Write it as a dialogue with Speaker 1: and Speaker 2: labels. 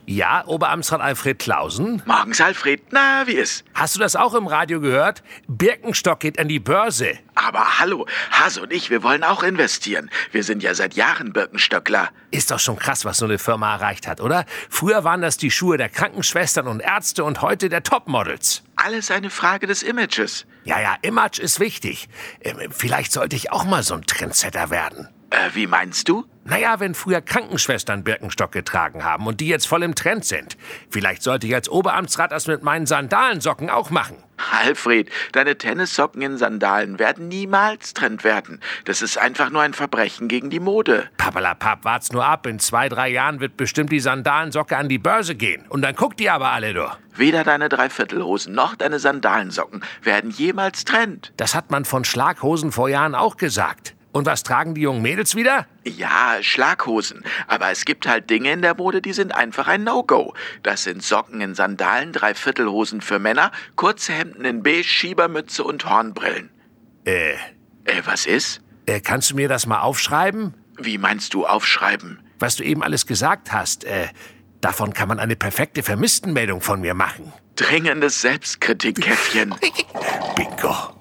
Speaker 1: Ja, Oberamtsrat Alfred Clausen.
Speaker 2: Morgens, Alfred. Na, wie ist?
Speaker 1: Hast du das auch im Radio gehört? Birkenstock geht an die Börse.
Speaker 2: Aber hallo, Hase und ich, wir wollen auch investieren. Wir sind ja seit Jahren Birkenstöckler.
Speaker 1: Ist doch schon krass, was so eine Firma erreicht hat, oder? Früher waren das die Schuhe der Krankenschwestern und Ärzte und heute der Topmodels.
Speaker 2: Alles eine Frage des Images.
Speaker 1: Ja, Image ist wichtig. Vielleicht sollte ich auch mal so ein Trendsetter werden.
Speaker 2: Wie meinst du?
Speaker 1: Naja, wenn früher Krankenschwestern Birkenstock getragen haben und die jetzt voll im Trend sind. Vielleicht sollte ich als Oberamtsrat das mit meinen Sandalensocken auch machen.
Speaker 2: Alfred, deine Tennissocken in Sandalen werden niemals Trend werden. Das ist einfach nur ein Verbrechen gegen die Mode.
Speaker 1: Pappalapapp, wart's nur ab. In 2-3 Jahren wird bestimmt die Sandalensocke an die Börse gehen. Und dann guckt die aber alle, du.
Speaker 2: Weder deine Dreiviertelhosen noch deine Sandalensocken werden jemals Trend.
Speaker 1: Das hat man von Schlaghosen vor Jahren auch gesagt. Und was tragen die jungen Mädels wieder?
Speaker 2: Ja, Schlaghosen. Aber es gibt halt Dinge in der Mode, die sind einfach ein No-Go. Das sind Socken in Sandalen, Dreiviertelhosen für Männer, kurze Hemden in Beige, Schiebermütze und Hornbrillen. Was ist?
Speaker 1: Kannst du mir das mal aufschreiben?
Speaker 2: Wie meinst du aufschreiben?
Speaker 1: Was du eben alles gesagt hast, davon kann man eine perfekte Vermisstenmeldung von mir machen.
Speaker 2: Dringendes Selbstkritikkäffchen.
Speaker 1: Bingo.